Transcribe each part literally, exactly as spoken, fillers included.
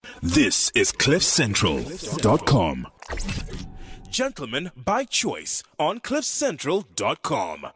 This is cliff central dot com. Gentlemen by Choice on cliff central dot com.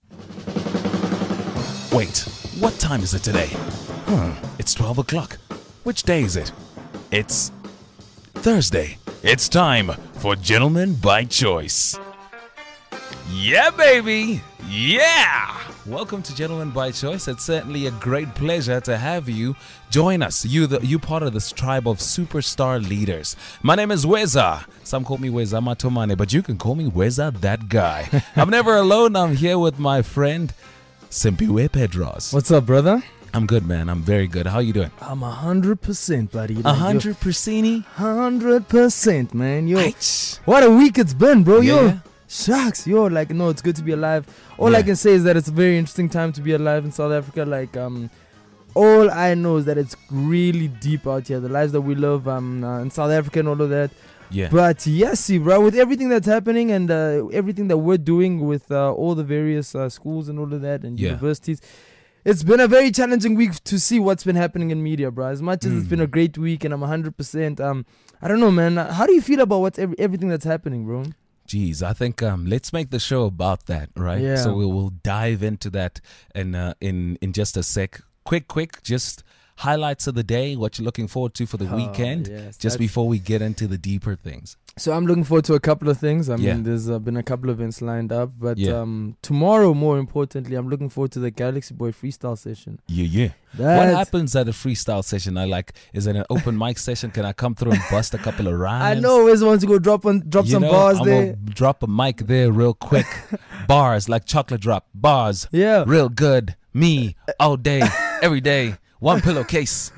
Wait, what time is it today? Huh, it's twelve o'clock. Which day is it? It's Thursday. It's time for Gentlemen by Choice. Yeah, baby! Yeah! Welcome to Gentlemen by Choice. It's certainly a great pleasure to have you join us. You the you part of this tribe of superstar leaders. My name is Weza. Some call me Weza Matomane, but you can call me Weza that guy. I'm never alone. I'm here with my friend Simpiwe Pedros. What's up, brother? I'm good, man. I'm very good. How you doing? I'm a hundred percent, buddy. A hundred percent? Hundred percent, man. Yo, Right. what a week it's been, bro. Yeah. Yo, shucks. Yo, like, no, it's good to be alive. All Yeah. I can say is that it's a very interesting time to be alive in South Africa. Like, um, all I know is that it's really deep out here. The lives that we live, um, uh, in South Africa and all of that. Yeah. But yes, see, bro, with everything that's happening and uh, everything that we're doing with uh, all the various uh, schools and all of that and Yeah. universities, it's been a very challenging week to see what's been happening in media, bro. As much as it's been a great week and I'm one hundred percent, um, I don't know, man. How do you feel about what's every, everything that's happening, bro? Jeez, I think um, let's make the show about that, right? Yeah. So we will dive into that in uh, in in just a sec. Quick, quick, just highlights of the day. What you're looking forward to for the Oh, weekend, yes, just that's- before we get into the deeper things. So I'm looking forward to a couple of things. I mean, Yeah. there's uh, been a couple of events lined up, but Yeah. um, tomorrow, more importantly, I'm looking forward to the Galaxy Boy freestyle session. Yeah, yeah. What That's- happens at a freestyle session? I like, is it an open mic session? Can I come through and bust a couple of rhymes? I know. Always want to go drop on drop You some know, bars I'm there. gonna drop a mic there real quick. Bars like chocolate drop. Bars. Yeah. Real good. Me all day, every day. One pillowcase.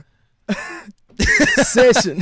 Session.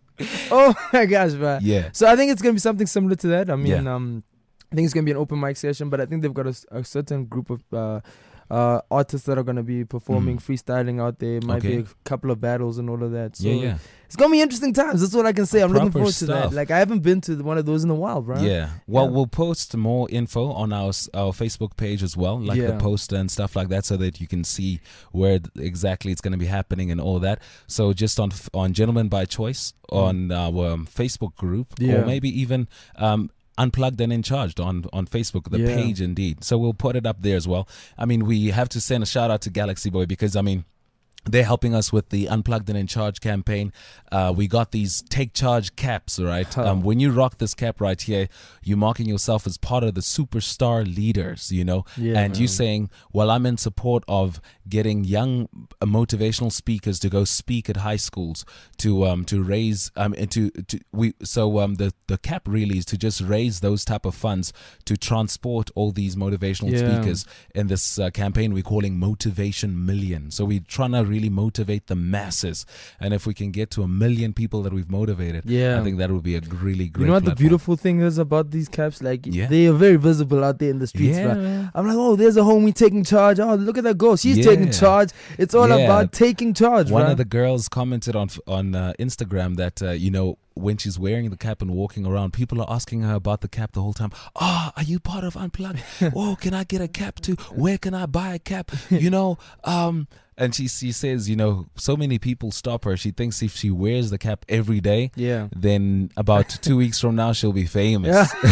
Oh my gosh, man. Yeah. So I think it's gonna be something similar to that. I mean, Yeah. um, I think it's gonna be an open mic session, but I think they've got a, s- a certain group of uh, uh, artists that are gonna be performing, freestyling out there. Might Okay. be a couple of battles and all of that. So Yeah, yeah. it's gonna be interesting times. That's all I can say. I'm looking Proper forward to stuff. that. Like I haven't been to one of those in a while, bro. Yeah. Well, Yeah. we'll post more info on our s- our Facebook page as well, like the Yeah. poster and stuff like that, so that you can see where th- exactly it's going to be happening and all that. So just on f- on Gentlemen by Choice on our um, Facebook group, Yeah. or maybe even um, Unplugged and In Charged on on Facebook, the Yeah. page indeed. So we'll put it up there as well. I mean, we have to send a shout out to Galaxy Boy because I mean, they're helping us with the Unplugged and In Charge campaign. Uh, we got these Take Charge caps, right? Huh. Um, when you rock this cap right here, you're marking yourself as part of the superstar leaders, you know? Yeah, and you man. saying, well, I'm in support of getting young uh, motivational speakers to go speak at high schools to um to raise um and to, to we so um the the cap really is to just raise those type of funds to transport all these motivational Yeah. speakers in this uh, campaign we're calling Motivation Million. So we're trying to really motivate the masses, and if we can get to a million people that we've motivated, Yeah. I think that would be a really great. You know what the platform. beautiful thing is about these caps? Like Yeah. they are very visible out there in the streets, Yeah, bro. man. I'm like, oh, there's a homie taking charge. Oh, look at that girl. She's Yeah. taking charge. It's all Yeah. about taking charge, One bro. of the girls commented on on uh, Instagram that uh, you know, when she's wearing the cap and walking around, people are asking her about the cap the whole time. Oh, are you part of Unplugged? Oh, can I get a cap too? Where can I buy a cap? You know, um, and she she says, you know, so many people stop her. She thinks if she wears the cap every day, Yeah. then about two weeks from now she'll be famous.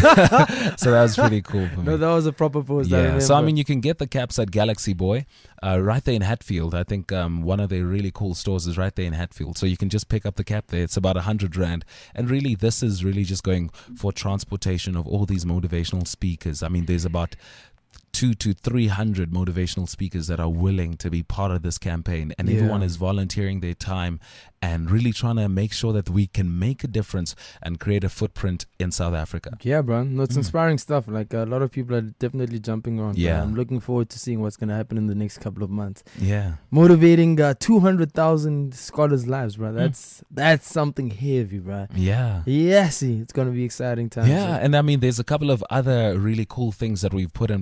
So that was pretty cool for me. No, that was a proper post. I Yeah, so I remember. mean, you can get the caps at Galaxy Boy, uh, right there in Hatfield. I think um, one of their really cool stores is right there in Hatfield. So you can just pick up the cap there. It's about a hundred rand, and really, this is really just going for transportation of all these motivational speakers. I mean, there's about two to three hundred motivational speakers that are willing to be part of this campaign, and Yeah. everyone is volunteering their time and really trying to make sure that we can make a difference and create a footprint in South Africa. Yeah, bro. No, it's Mm. inspiring stuff. Like a lot of people are definitely jumping on. bro. Yeah. I'm looking forward to seeing what's gonna happen in the next couple of months. Yeah. Motivating uh, two hundred thousand scholars' lives, Mm. bro. That's that's something heavy, bro. Yeah. Yeah, see, it's gonna be exciting times. Yeah, and I mean, there's a couple of other really cool things that we've put in place as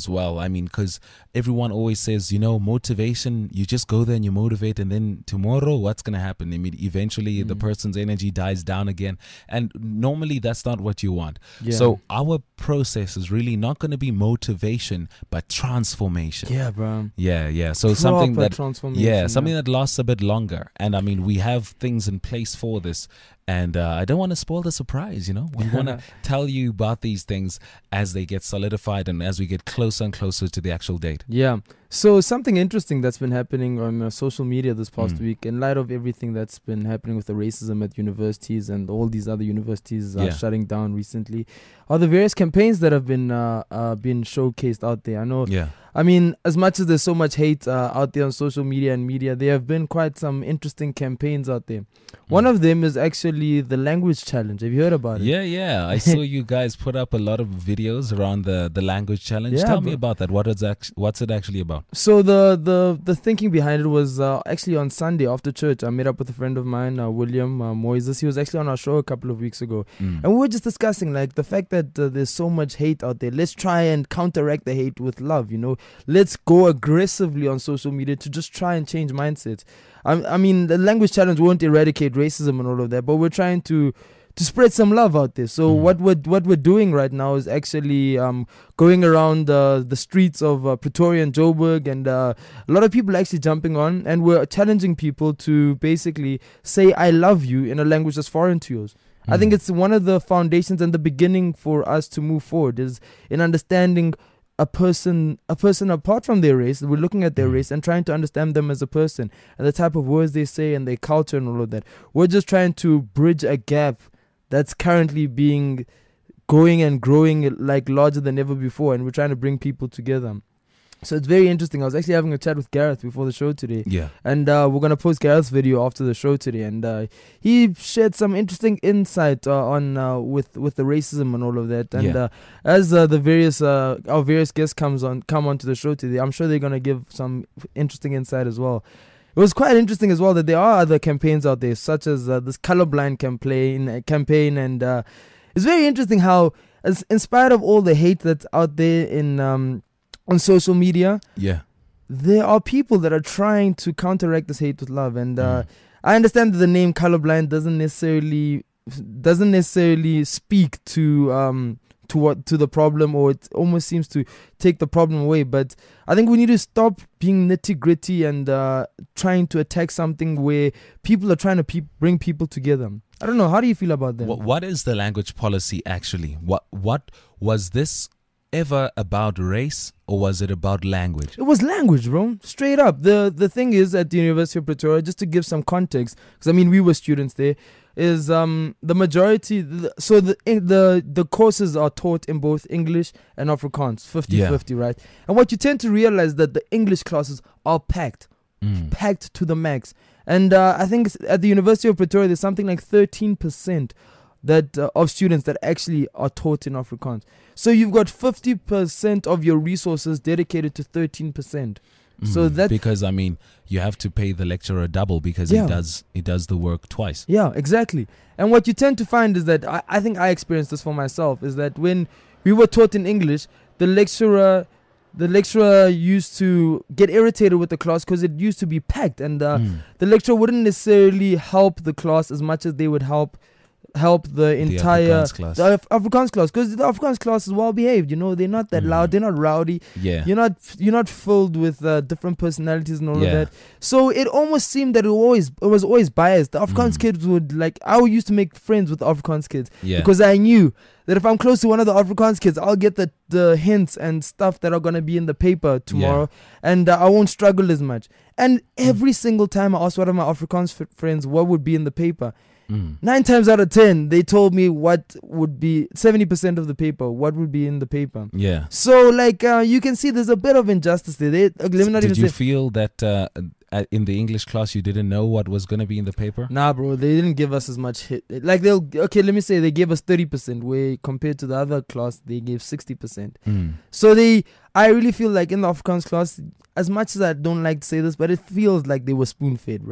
as well. I mean, because everyone always says, you know, motivation, you just go there and you motivate, and then tomorrow, what's going to happen? I mean, eventually Mm. the person's energy dies down again. And normally that's not what you want. Yeah. So our process is really not going to be motivation, but transformation. Yeah, bro. Yeah, yeah. So something Proper that, transformation, yeah, something yeah. that lasts a bit longer. And I mean, we have things in place for this. And uh, I don't want to spoil the surprise, you know. We want to tell you about these things as they get solidified and as we get closer and closer to the actual date. Yeah. So something interesting that's been happening on uh, social media this past Mm. week, in light of everything that's been happening with the racism at universities and all these other universities uh, Yeah. shutting down recently, are the various campaigns that have been uh, uh, been showcased out there. I know. Yeah. I mean, as much as there's so much hate uh, out there on social media and media, there have been quite some interesting campaigns out there. One Mm. of them is actually the language challenge. Have you heard about it? Yeah, yeah. I saw you guys put up a lot of videos around the, the language challenge. Yeah, Tell me bro. about that. What is act- what's it actually about? So the, the, the thinking behind it was uh, actually on Sunday after church. I met up with a friend of mine, uh, William uh, Moises. He was actually on our show a couple of weeks ago. Mm. And we were just discussing like the fact that uh, there's so much hate out there. Let's try and counteract the hate with love, you know. Let's go aggressively on social media to just try and change mindsets. I, I mean, the language challenge won't eradicate racism and all of that, but we're trying to to spread some love out there. So Mm. what we're what we're doing right now is actually um, going around uh, the streets of uh, Pretoria and Joburg, and uh, a lot of people are actually jumping on, and we're challenging people to basically say "I love you" in a language that's foreign to yours. I think Mm. it's one of the foundations and the beginning for us to move forward is in understanding a person a person apart from their race. We're looking at their Mm. race and trying to understand them as a person and the type of words they say and their culture and all of that. We're just trying to bridge a gap that's currently being going and growing like larger than ever before, and we're trying to bring people together. So it's very interesting. I was actually having a chat with Gareth before the show today. Yeah. And uh, we're going to post Gareth's video after the show today. And uh, he shared some interesting insight uh, on uh, with with the racism and all of that. And Yeah. uh, as uh, the various uh, our various guests comes on come onto the show today, I'm sure they're going to give some interesting insight as well. It was quite interesting as well that there are other campaigns out there, such as uh, this colorblind campaign, uh, campaign, and uh, it's very interesting how, as in spite of all the hate that's out there in um, on social media, Yeah. there are people that are trying to counteract this hate with love. And uh, Mm. I understand that the name colorblind doesn't necessarily doesn't necessarily speak to um to what to the problem, or it almost seems to take the problem away. But I think we need to stop being nitty gritty and uh, trying to attack something where people are trying to pe- bring people together. I don't know. How do you feel about that? What, what is the language policy actually? What what was this ever about race, or was it about language? It was language, bro. Straight up. The the thing is, at the University of Pretoria, just to give some context, because I mean we were students there, is um the majority. The, so the in the the courses are taught in both English and Afrikaans, fifty-fifty, right? And what you tend to realize that the English classes are packed, Mm. packed to the max. And uh, I think at the University of Pretoria, there's something like thirteen percent that uh, of students that actually are taught in Afrikaans. So you've got fifty percent of your resources dedicated to thirteen percent. So Mm. that because I mean you have to pay the lecturer double because Yeah. he does he does the work twice. Yeah, exactly. And what you tend to find is that I, I think I experienced this for myself, is that when we were taught in English, the lecturer the lecturer used to get irritated with the class because it used to be packed, and uh, Mm. the lecturer wouldn't necessarily help the class as much as they would help help the entire Afrikaans class. the Af- Afrikaans class, because the Afrikaans class is well behaved. You know, they're not that Mm. loud, they're not rowdy. Yeah. You're not you're not filled with uh, different personalities and all Yeah. of that. So it almost seemed that it always it was always biased. The Afrikaans Mm. kids would like I used to make friends with the Afrikaans kids Yeah. because I knew that if I'm close to one of the Afrikaans kids, I'll get the the hints and stuff that are gonna be in the paper tomorrow, and uh, I won't struggle as much. And every single time I asked one of my Afrikaans f- friends what would be in the paper, Mm. nine times out of ten they told me what would be seventy percent of the paper, what would be in the paper. Yeah. So like uh, you can see there's a bit of injustice there. They, uh, let me not Did even you say, feel that uh, uh, in the English class you didn't know what was going to be in the paper? nah, bro, they didn't give us as much hit. Like they'll okay, let me say they gave us thirty percent, where compared to the other class they gave sixty percent. Mm. So they, I really feel like in the Afrikaans class, as much as I don't like to say this, but it feels like they were spoon fed, bro.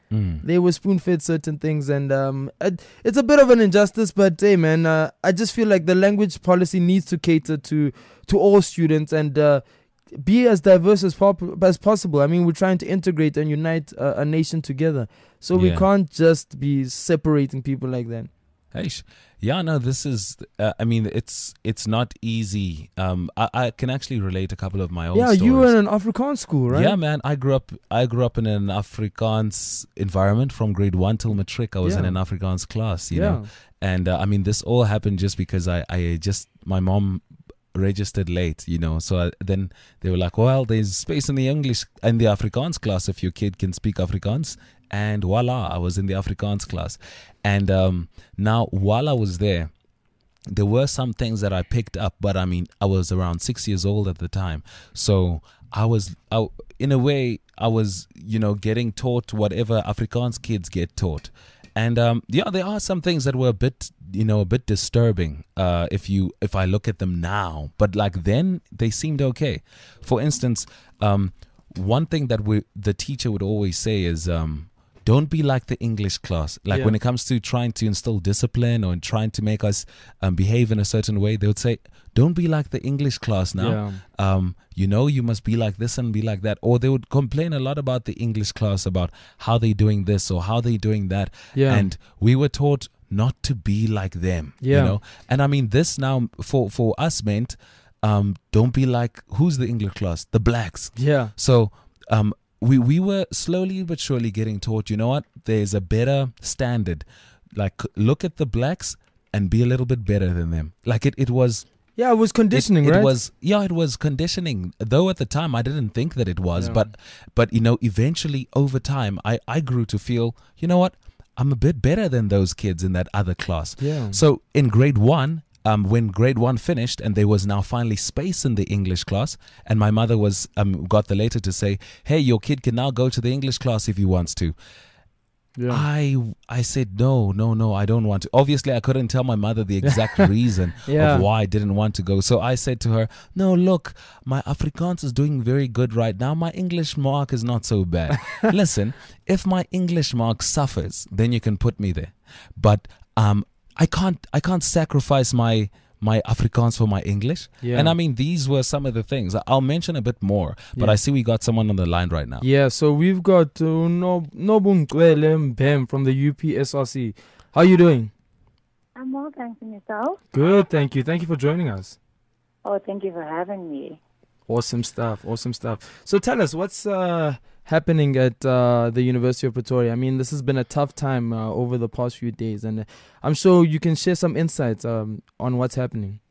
Mm. They were spoon-fed certain things, and um, it, it's a bit of an injustice. But hey, man, uh, I just feel like the language policy needs to cater to to all students and uh, be as diverse as pop- as possible. I mean, we're trying to integrate and unite uh, a nation together, so we Yeah. can't just be separating people like that. Hey, sh- yeah, no, this is. Uh, I mean, it's it's not easy. Um, I, I can actually relate a couple of my own. Yeah, stories. you were in an Afrikaans school, right? Yeah, man. I grew up. I grew up in an Afrikaans environment from grade one till matric. I was in Yeah. an Afrikaans class, you Yeah. know. And uh, I mean, this all happened just because I, I just my mom registered late, you know. So I, then they were like, "Well, there's space in the English in the Afrikaans class if your kid can speak Afrikaans." And voila, I was in the Afrikaans class. And um, now, while I was there, there were some things that I picked up, but I mean, I was around six years old at the time. So I was, I, in a way, I was, you know, getting taught whatever Afrikaans kids get taught. And um, yeah, there are some things that were a bit, you know, a bit disturbing uh, if you, if I look at them now. But like then, they seemed okay. For instance, um, one thing that we, the teacher would always say is, um, don't be like the English class. Like Yeah. when it comes to trying to instill discipline or trying to make us um, behave in a certain way, they would say, don't be like the English class now. Yeah. Um, you know, you must be like this and be like that. Or they would complain a lot about the English class, about how they're doing this or how they're doing that. Yeah. And we were taught not to be like them. Yeah. You know? And I mean, this now for, for us meant, um, don't be like, who's the English class? The blacks. Yeah. So, um, we we were slowly but surely getting taught, you know what, there's a better standard. Like, look at the blacks and be a little bit better than them. Like, it, it was... Yeah, it was conditioning, it, it right? was, yeah, it was conditioning. Though at the time, I didn't think that it was. Yeah. But, but you know, eventually, over time, I, I grew to feel, you know what, I'm a bit better than those kids in that other class. Yeah. So, in grade one... Um, when grade one finished and there was now finally space in the English class, and my mother was um, got the letter to say, hey, your kid can now go to the English class if he wants to. Yeah. I I said, no, no, no, I don't want to. Obviously, I couldn't tell my mother the exact reason Yeah. of why I didn't want to go. So I said to her, no, look, my Afrikaans is doing very good right now. My English mark is not so bad. Listen, if my English mark suffers, then you can put me there. But um. I can't I can't sacrifice my my Afrikaans for my English. Yeah. And I mean, these were some of the things. I'll mention a bit more, but Yeah. I see we got someone on the line right now. Yeah, so we've got uh, Nob- Nobungcwele Mbem from the U P S R C. How are you doing? I'm well, thanks, and yourself? Good, thank you. Thank you for joining us. Oh, thank you for having me. Awesome stuff, awesome stuff. So tell us, what's uh, happening at uh, the University of Pretoria? I mean, this has been a tough time uh, over the past few days, and uh, I'm sure you can share some insights um, on what's happening.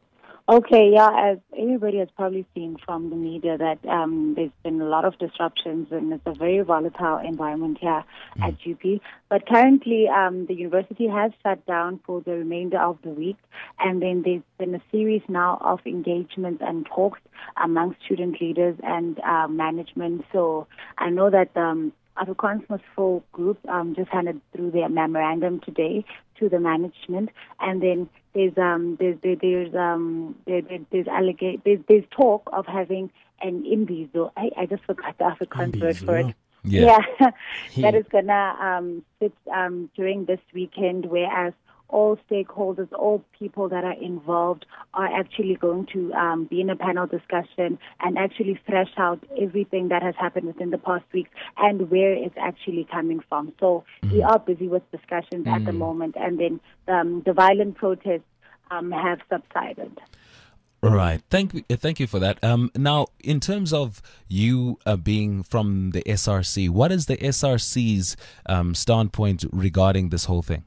Okay, yeah, as everybody has probably seen from the media that um, there's been a lot of disruptions and it's a very volatile environment here Mm. at U P. But currently, um, the university has shut down for the remainder of the week, and then there's been a series now of engagements and talks among student leaders and uh, management. So I know that um, Afrikaans Must Fall group um, just handed through their memorandum today to the management, and then there's um there's there, there's um there, there, there's allegate there's, there's talk of having an imbizo. I, I just forgot the Afrikaans word for it. Yeah. Yeah, that is gonna um sit um during this weekend, whereas all stakeholders, all people that are involved are actually going to um, be in a panel discussion and actually thresh out everything that has happened within the past weeks and where it's actually coming from. So mm. we are busy with discussions mm. at the moment, and then um, the violent protests um, have subsided. Right. Thank you. Thank you for that. Um, now, in terms of you uh, being from the S R C, what is the S R C's um, standpoint regarding this whole thing?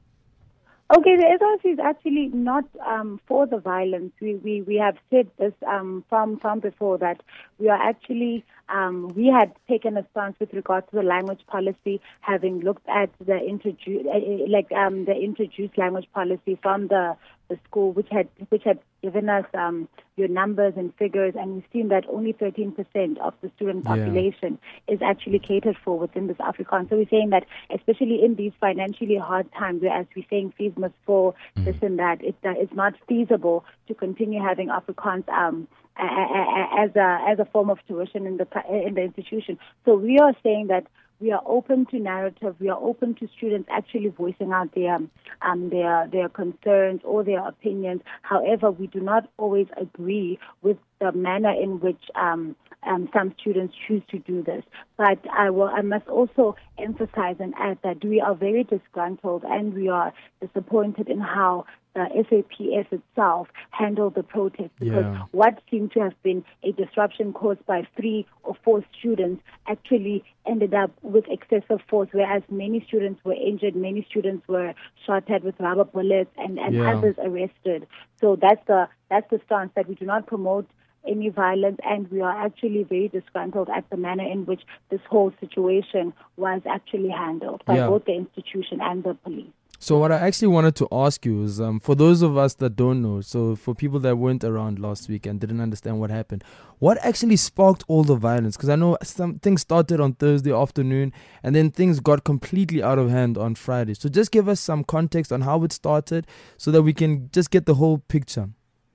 Okay, the S R C is actually not um, for the violence. We, we we have said this um, from from before, that we are actually um, we had taken a stance with regard to the language policy, having looked at the introduce uh, like um, the introduced language policy from the, the school, which had which had given us um, your numbers and figures, and we've seen that only thirteen percent of the student population yeah. is actually catered for within this Afrikaans. So we're saying that, especially in these financially hard times, whereas we're saying fees must fall, mm. this and that, it, uh, it's not feasible to continue having Afrikaans um, as a as a form of tuition in the in the institution. So we are saying that we are open to narrative. We are open to students actually voicing out their um, their their concerns or their opinions. However, we do not always agree with the manner in which um, um, some students choose to do this. But I will, I must also emphasize and add that we are very disgruntled and we are disappointed in how the S A P S itself handled the protest, because Yeah. what seemed to have been a disruption caused by three or four students actually ended up with excessive force, whereas many students were injured, many students were shot at with rubber bullets, and, and Yeah. others arrested. So that's the that's the stance, that we do not promote any violence, and we are actually very disgruntled at the manner in which this whole situation was actually handled by Yeah. both the institution and the police. So what I actually wanted to ask you is, um, for those of us that don't know, so for people that weren't around last week and didn't understand what happened, what actually sparked all the violence? Because I know some things started on Thursday afternoon and then things got completely out of hand on Friday. So just give us some context on how it started so that we can just get the whole picture.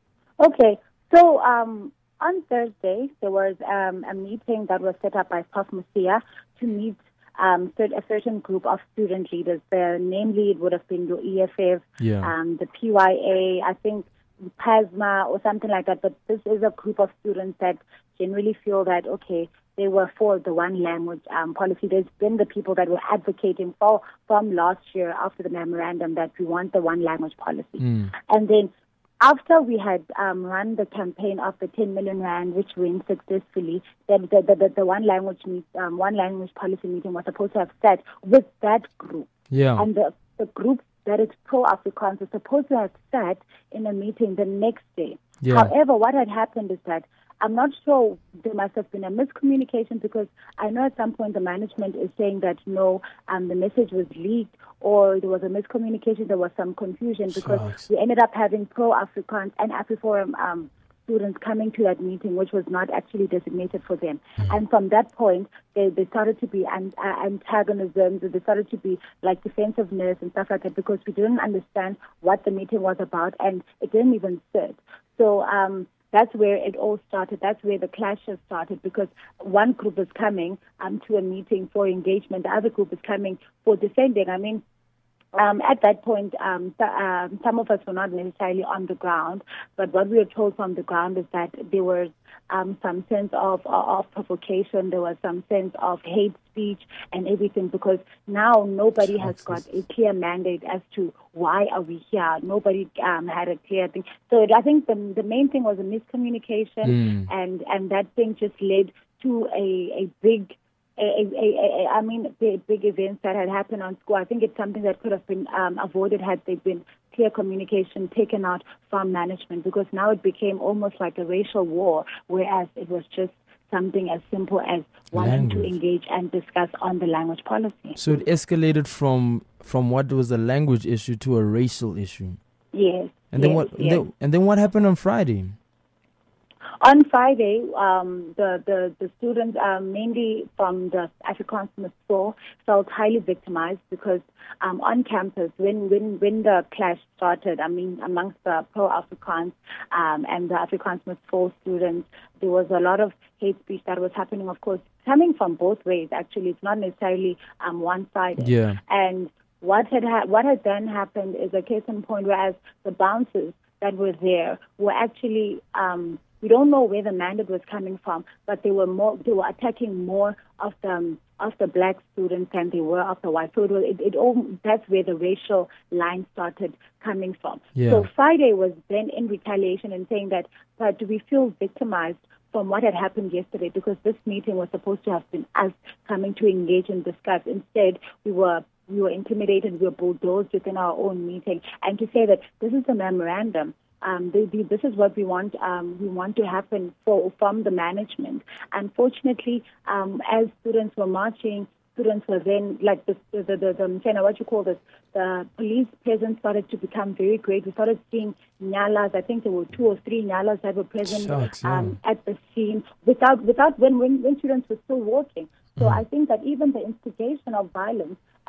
Okay, so um, on Thursday, there was um, a meeting that was set up by Prof Musia to meet um, a certain group of student leaders. Uh, namely, it would have been your E F F, Yeah. um, the P Y A, I think PASMA or something like that. But this is a group of students that generally feel that, okay, they were for the one language um, policy. There's been the people that were advocating for from last year after the memorandum that we want the one language policy. Mm. And then after we had um, run the campaign of the ten million rand, which went successfully, the, the, the, the one language meet, um, one language policy meeting was supposed to have sat with that group. Yeah. And the, the group that is pro-Afrikaans was supposed to have sat in a meeting the next day. Yeah. However, what had happened is that I'm not sure, there must have been a miscommunication, because I know at some point the management is saying that no, um, the message was leaked, or there was a miscommunication, there was some confusion, because Shucks. we ended up having pro-Afrikaans and AfriForum um, students coming to that meeting, which was not actually designated for them. Mm. And from that point, they, they started to be an, uh, antagonisms, they started to be like defensiveness and stuff like that, because we didn't understand what the meeting was about, and it didn't even sit. So um, that's where it all started. That's where the clashes started, because one group is coming um, to a meeting for engagement, the other group is coming for defending. I mean, Um, at that point, um, th- um, some of us were not necessarily on the ground, but what we were told from the ground is that there was um, some sense of, of provocation, there was some sense of hate speech and everything, because now nobody has got a clear mandate as to why are we here. Nobody um, had a clear thing. So I think the, the main thing was a miscommunication, Mm. and, and that thing just led to a, a big A, a, a, a, I mean, big, big events that had happened on school. I think it's something that could have been um, avoided had there been clear communication taken out from management, because now it became almost like a racial war, whereas it was just something as simple as wanting Language. to engage and discuss on the language policy. So it escalated from from what was a language issue to a racial issue. Yes. And then yes, what? yes. And then, and then what happened on Friday? On Friday, um, the, the, the students, um, mainly from the Afrikaans Smith School, felt highly victimized, because um, on campus, when, when, when the clash started, I mean, amongst the pro-Afrikaans um, and the Afrikaans Smith School students, there was a lot of hate speech that was happening, of course, coming from both ways, actually. It's not necessarily um, one-sided. Yeah. And what had ha- what had then happened is a case in point, whereas the bouncers that were there were actually... Um, We don't know where the mandate was coming from, but they were more, they were attacking more of the um, of the black students than they were of the white. So it, was, it, it all, that's where the racial line started coming from. Yeah. So Friday was then in retaliation and saying that, but do we feel victimized from what had happened yesterday? Because this meeting was supposed to have been us coming to engage and discuss. Instead, we were we were intimidated, we were bulldozed within our own meeting, and to say that this is a memorandum. Um, they, they, this is what we want. Um, we want to happen for from the management. Unfortunately, um, as students were marching, students were then like the the the, the, the what you call this, the police presence started to become very great. We started seeing nyalas. I think there were two or three nyalas that were present Shucks, yeah. um, at the scene without without when when, when students were still walking. So Mm. I think that even the instigation of violence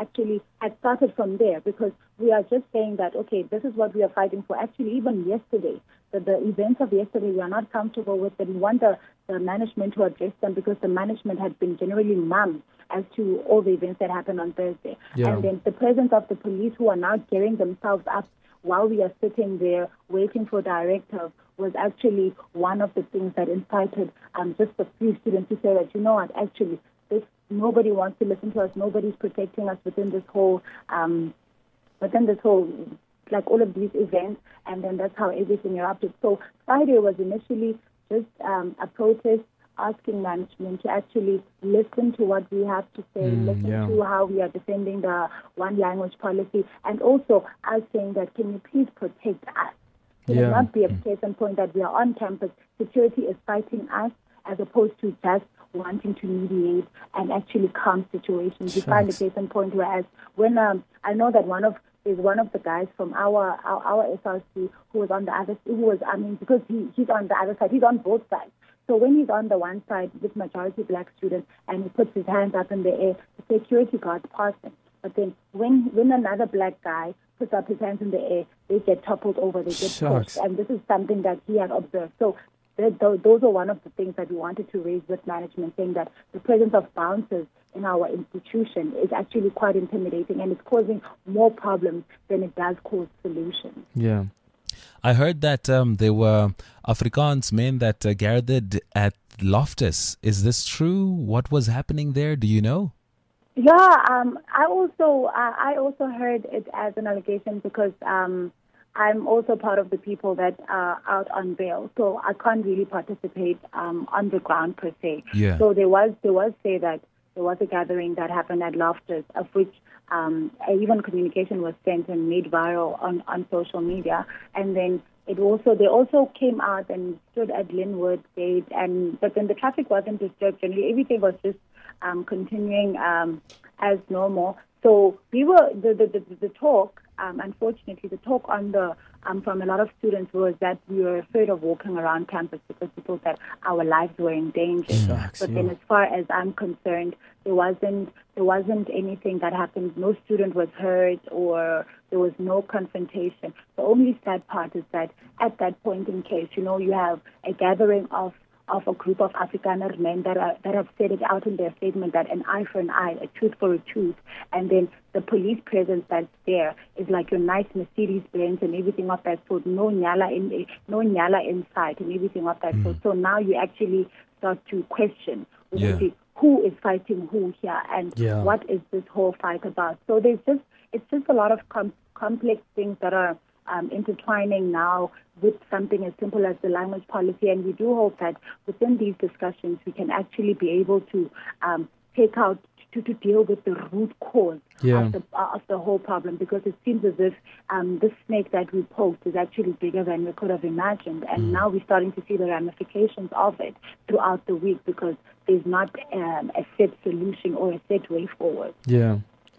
actually had started from there, because we are just saying that, okay, this is what we are fighting for. Actually, even yesterday, the, the events of yesterday, we are not comfortable with them. We want the, the management to address them, because the management had been generally mum as to all the events that happened on Thursday. Yeah. And then the presence of the police, who are now gearing themselves up while we are sitting there waiting for directives, was actually one of the things that incited um, just a few students to say that, you know what, actually, this, nobody wants to listen to us, nobody's protecting us within this whole, um, within this whole, like all of these events, and then that's how everything erupted. So Friday was initially just um, a protest asking management to actually listen to what we have to say, Mm, listen yeah. to how we are defending the one language policy, and also us saying that, can you please protect us? It Yeah. will not be a case in point that we are on campus. Security is fighting us as opposed to just wanting to mediate and actually calm situations. We find a Shucks. case in point, whereas when um, I know that one of is one of the guys from our our, our S R C who was on the other, who was, I mean, because he, he's on the other side, he's on both sides. So when he's on the one side with majority black students and he puts his hands up in the air, the security guards pass him. But then when when another black guy puts up his hands in the air, they get toppled over, they get Shucks. pushed. And this is something that he had observed. So th- th- those are one of the things that we wanted to raise with management, saying that the presence of bouncers in our institution is actually quite intimidating, and it's causing more problems than it does cause solutions. Yeah. I heard that um, there were Afrikaans men that uh, gathered at Loftus. Is this true? What was happening there? Do you know? Yeah, um, I also uh, I also heard it as an allegation, because um, I'm also part of the people that are out on bail, so I can't really participate um, on the ground per se. Yeah. So there was there was say that there was a gathering that happened at Loftus, of which um, even communication was sent and made viral on, on social media, and then it also they also came out and stood at Linwood Gate, and but then the traffic wasn't disturbed. Generally, everything was just um, continuing um, as normal. So we were the the, the, the talk. Um, unfortunately, the talk on the um, from a lot of students was that we were afraid of walking around campus because we thought that our lives were in danger. Shucks, But then, yeah. as far as I'm concerned, there wasn't there wasn't anything that happened. No student was hurt, or there was no confrontation. The only sad part is that at that point in case, you know, you have a gathering of of a group of Afrikaner men that are, that have said it out in their statement that an eye for an eye, a tooth for a tooth, and then the police presence that's there is like your nice Mercedes Benz and everything of that sort. No nyala in no nyala inside and everything of that sort. So now you actually start to question Yeah. who is fighting who here, and Yeah. what is this whole fight about. So there's just it's just a lot of com- complex things that are um, intertwining now with something as simple as the language policy, and we do hope that within these discussions we can actually be able to um, take out to, to deal with the root cause Yeah. of the uh, of the whole problem, because it seems as if um, this snake that we poked is actually bigger than we could have imagined, and now we're starting to see the ramifications of it throughout the week, because there's not um, a set solution or a set way forward. Yeah.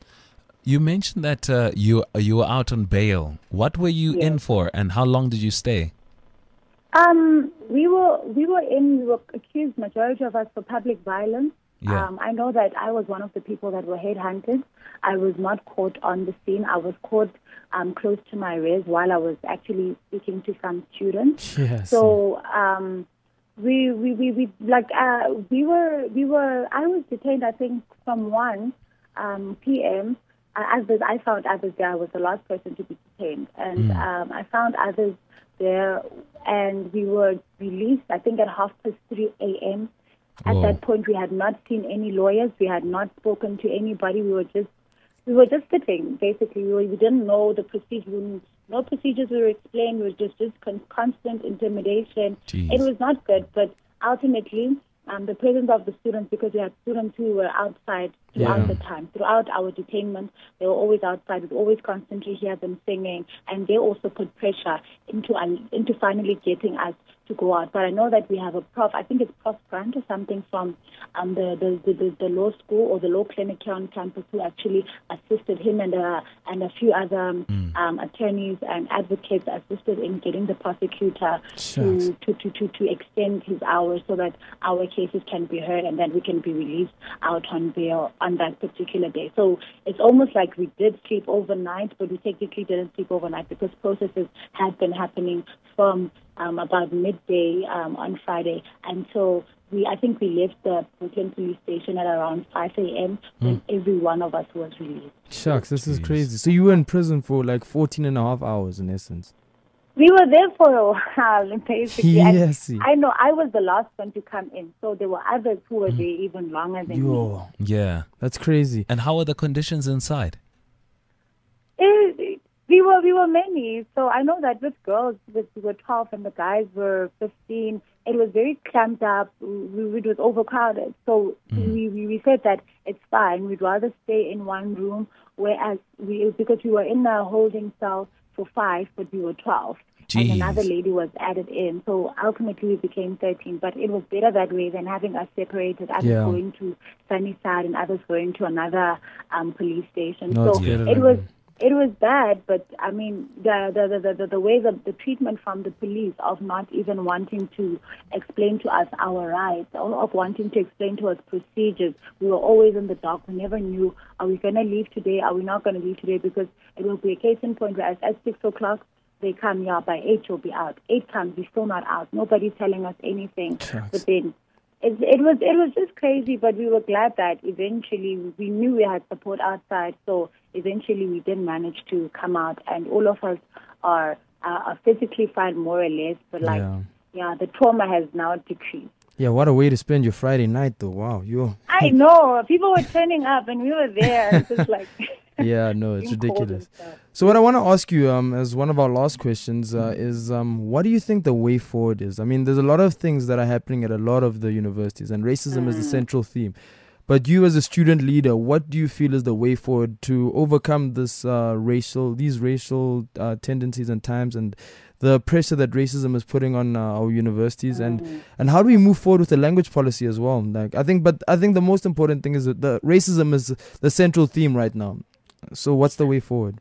You mentioned that uh, you you were out on bail. What were you Yes. in for, and how long did you stay? Um, we were we were in we were accused, majority of us, for public violence. Yeah. Um, I know that I was one of the people that were headhunted. I was not caught on the scene. I was caught um, close to my res while I was actually speaking to some students. Yes. So um, we, we we we like uh, we were we were I was detained, I think, from one um, p.m. Uh, others, I found others there. I was the last person to be detained, and Mm. um, I found others there, and we were released, I think, at half past three a.m. At Whoa. that point, we had not seen any lawyers. We had not spoken to anybody. We were just we were just sitting. Basically, we, were, we didn't know the procedure. No procedures were explained. It was just just con- constant intimidation. Jeez. It was not good, but ultimately, um, the presence of the students, because we had students who were outside throughout Yeah. the time, throughout our detainment, they were always outside. We'd always constantly hear them singing, and they also put pressure into um, into finally getting us to go out. But I know that we have a prof, I think it's Prof Grant or something from um, the, the, the, the law school or the law clinic here on campus, who actually assisted him, and uh, and a few other um, Mm. um, attorneys and advocates assisted in getting the prosecutor Shucks. to, to, to, to, to extend his hours so that our cases can be heard, and then we can be released out on bail on that particular day. So it's almost like we did sleep overnight, but we technically didn't sleep overnight because processes had been happening from um, about midday um, on Friday until we, I think we left the Brooklyn police station at around five a.m. when mm. every one of us was released. Shucks, this is crazy. So you were in prison for like fourteen and a half hours in essence. We were there for a while, basically. Yes. I know I was the last one to come in, so there were others who were mm. there even longer than Yo. me. Yeah. That's crazy. And how are the conditions inside? It, it, we were we were many. So I know that with girls, with, we were twelve and the guys were fifteen. It was very clamped up. We, it was overcrowded. So mm. we, we, we said that it's fine. We'd rather stay in one room, whereas we because we were in a holding cell for five, but we were twelve. Jeez. And another lady was added in. So ultimately we became thirteen. But it was better that way than having us separated, others yeah. going to Sunnyside and others going to another um, police station. No, so it was it was bad, but I mean the the the, the, the way the, the treatment from the police of not even wanting to explain to us our rights, or of wanting to explain to us procedures. We were always in the dark. We never knew, are we going to leave today? Are we not going to leave today? Because it will be a case in point where at, at six o'clock they come, yeah, by eight you'll be out. Eight comes, we're still not out. Nobody's telling us anything. Shucks. But then it, it was it was just crazy, but we were glad that eventually we knew we had support outside, so eventually we did manage to come out, and all of us are, uh, are physically fine more or less, but like, yeah. yeah, the trauma has now decreased. Yeah, what a way to spend your Friday night though. Wow, you. I know. People were turning up and we were there. It's just like... Yeah, no, it's ridiculous. So what I want to ask you um, as one of our last questions uh, is um, what do you think the way forward is? I mean, there's a lot of things that are happening at a lot of the universities, and racism mm. is the central theme. But you as a student leader, what do you feel is the way forward to overcome this uh, racial, these racial uh, tendencies and times, and the pressure that racism is putting on uh, our universities, mm. and and how do we move forward with the language policy as well? Like I think, but I think the most important thing is that the racism is the central theme right now. So what's the way forward?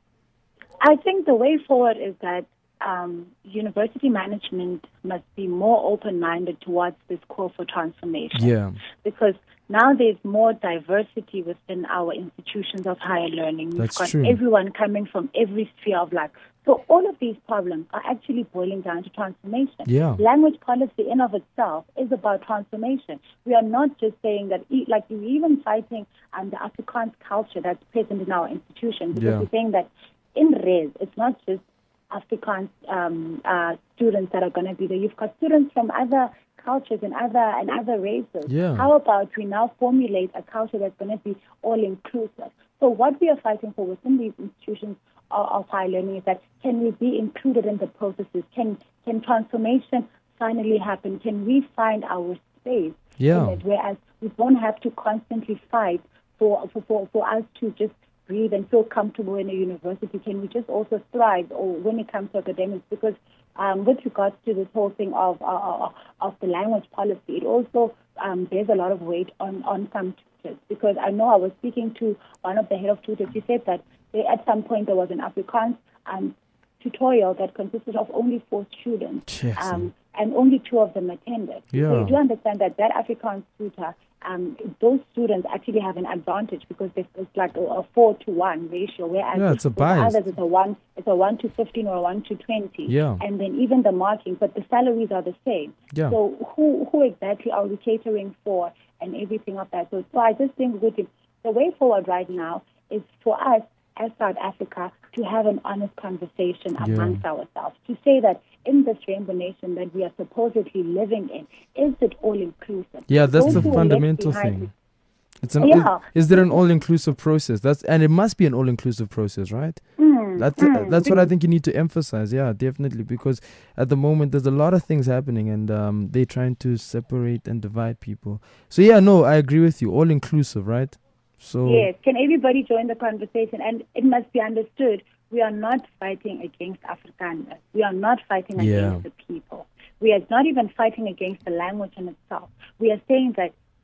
I think the way forward is that um, university management must be more open-minded towards this call for transformation. Yeah. Because now there's more diversity within our institutions of higher learning. We've That's got true. everyone coming from every sphere of life. So all of these problems are actually boiling down to transformation. Yeah. Language policy in of itself is about transformation. We are not just saying that, like we're even fighting um, the Afrikaans culture that's present in our institutions, because Yeah. we're saying that in res, it's not just Afrikaans um, uh, students that are going to be there. You've got students from other cultures and other and other races. Yeah. How about we now formulate a culture that's going to be all inclusive? So what we are fighting for within these institutions of, of higher learning is that can we be included in the processes? Can can transformation finally happen? Can we find our space? Yeah. In it? Whereas we don't have to constantly fight for for, for for us to just breathe and feel comfortable in a university. Can we just also thrive or when it comes to academics? Because um, with regards to this whole thing of uh, of the language policy, it also um, bears a lot of weight on, on some tutors. Because I know I was speaking to one of the head of tutors. He said that they, at some point there was an Afrikaans um, tutorial that consisted of only four students. Yes. Um, and only two of them attended. Yeah. So you do understand that that Afrikaans tutor, um, those students actually have an advantage because it's like a, a four to one ratio, whereas Yeah, it's a with bias. others it's a one, it's a one to fifteen or a one to twenty. Yeah. And then even the marking, but the salaries are the same. Yeah. So who who exactly are we catering for and everything of that? So, so I just think with the, the way forward right now is for us as South Africa to have an honest conversation Yeah. amongst ourselves, to say that in this rainbow nation that we are supposedly living in, is it all inclusive? Yeah, that's Those the who are left fundamental behind- thing. It's an, Yeah. is, is there an all-inclusive process? That's and it must be an all-inclusive process, right? Mm, That's mm, that's what I think you need to emphasize. Yeah, definitely, because at the moment there's a lot of things happening, and um, they're trying to separate and divide people. So yeah, no, I agree with you. All-inclusive, right? So Yes, can everybody join the conversation? And it must be understood, we are not fighting against Afrikaners. We are not fighting Yeah. against the people. We are not even fighting against the language in itself. We are saying that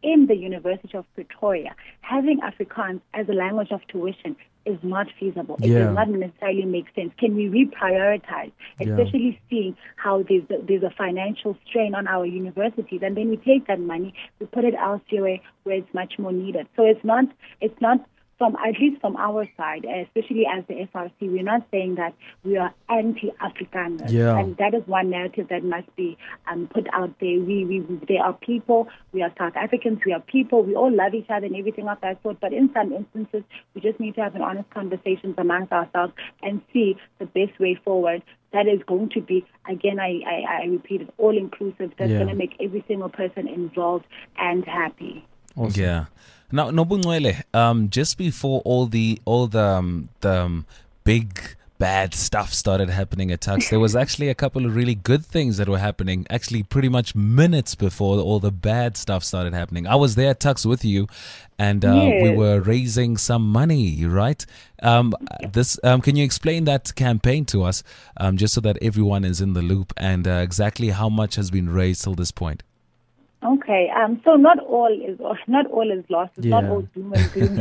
in the University of Pretoria, having Afrikaans as a language of tuition is not feasible. It Yeah. does not necessarily make sense. Can we reprioritize, Yeah. especially seeing how there's a, there's a financial strain on our universities, and then we take that money, we put it elsewhere where it's much more needed. So it's not it's not from, at least from our side, especially as the F R C, we're not saying that we are anti-Afrikaners. Yeah. And that is one narrative that must be um, put out there. We, we, they are people. We are South Africans. We are people. We all love each other and everything of that sort. But in some instances, we just need to have an honest conversations amongst ourselves and see the best way forward. That is going to be, again, I, I, I repeat it, all-inclusive. That's Yeah. going to make every single person involved and happy. Awesome. Yeah. Now, Nobungcwele, um, just before all the all the um, the um, big bad stuff started happening at Tux, there was actually a couple of really good things that were happening. Actually, pretty much minutes before all the bad stuff started happening. I was there at Tux with you, and uh, we Yes. were raising some money. Right? Um, this um, can you explain that campaign to us, um, just so that everyone is in the loop, and uh, exactly how much has been raised till this point? Okay, um, so not all is not all is lost. It's not Yeah. all doom and gloom.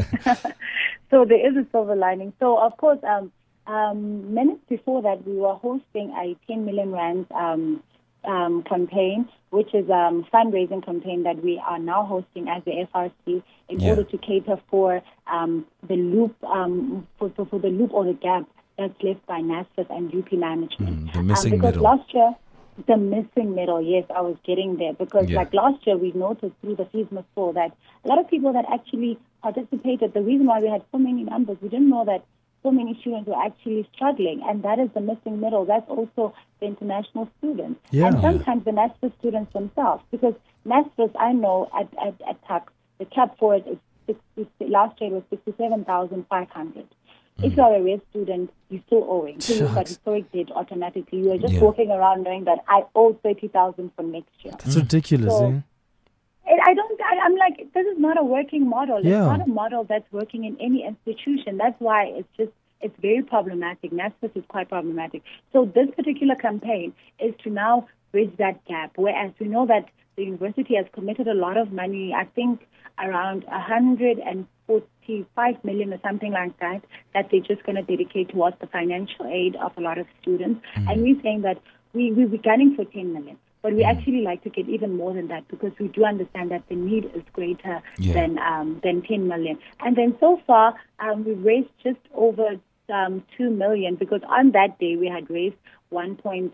So there is a silver lining. So of course, um, um, minutes before that, we were hosting a ten million rand um, um, campaign, which is a um, fundraising campaign that we are now hosting as the F R C in Yeah. order to cater for um, the loop, um, for, for for the loop or the gap that's left by NSFAS and U P management. Mm, the missing um, because middle. last year. The missing middle, yes, I was getting there because Yeah. like last year we noticed through the Fees Must Fall that a lot of people that actually participated, the reason why we had so many numbers, we didn't know that so many students were actually struggling, and that is the missing middle. That's also the international students. Yeah. And sometimes the NSFAS students themselves, because NSFAS, I know at, at, at Tux, the cap for it is sixty, last year it was sixty-seven thousand five hundred. If you are a real student, you're still owing. So you've got Shucks. historic debt automatically. You are just Yeah. walking around knowing that I owe thirty thousand for next year. That's ridiculous, So- eh? And I don't. I, I'm like, this is not a working model. Yeah. It's not a model that's working in any institution. That's why it's just it's very problematic. NSFAS is quite problematic. So this particular campaign is to now bridge that gap. Whereas we know that the university has committed a lot of money. I think around one hundred forty-five million or something like that, that they're just going to dedicate towards the financial aid of a lot of students. And we're saying that we, we're gunning for ten million. But we actually like to get even more than that because we do understand that the need is greater Yeah. than um, than ten million. And then so far, um, we've raised just over um, two million because on that day we had raised one point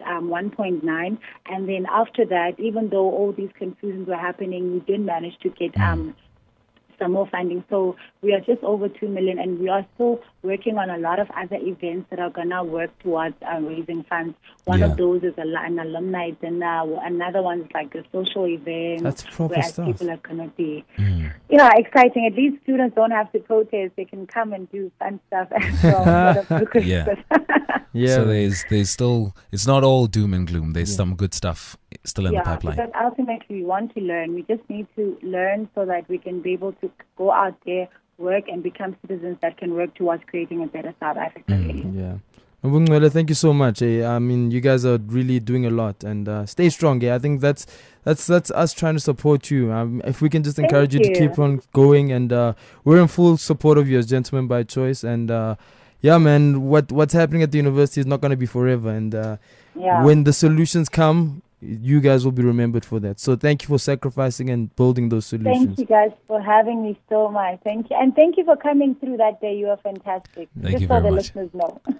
nine. And then after that, even though all these confusions were happening, we did manage to get um, some more funding. So we are just over two million, and we are still working on a lot of other events that are going to work towards uh, raising funds. One Yeah. of those is a, an alumni dinner. Another one is like a social event. That's proper where stuff. people are going to be, you know, exciting. At least students don't have to protest. They can come and do fun stuff as well. instead of because- Yeah. Yeah. So there's there's still, it's not all doom and gloom. There's some good stuff still in yeah, the pipeline. because ultimately we want to learn. We just need to learn so that we can be able to go out there, work, and become citizens that can work towards creating a better South Africa. really. Yeah. Nobungcwele, thank you so much. Eh? I mean, you guys are really doing a lot, and uh, stay strong. Yeah, I think that's that's that's us trying to support you. Um, if we can just encourage you, Thank to you. keep on going, and uh, we're in full support of you as gentlemen by choice. And uh, yeah, man, what what's happening at the university is not going to be forever. And uh, Yeah. when the solutions come, you guys will be remembered for that. So thank you for sacrificing and building those solutions. Thank you guys for having me so much. Thank you. And thank you for coming through that day. You are fantastic. Thank Just you so very the much. listeners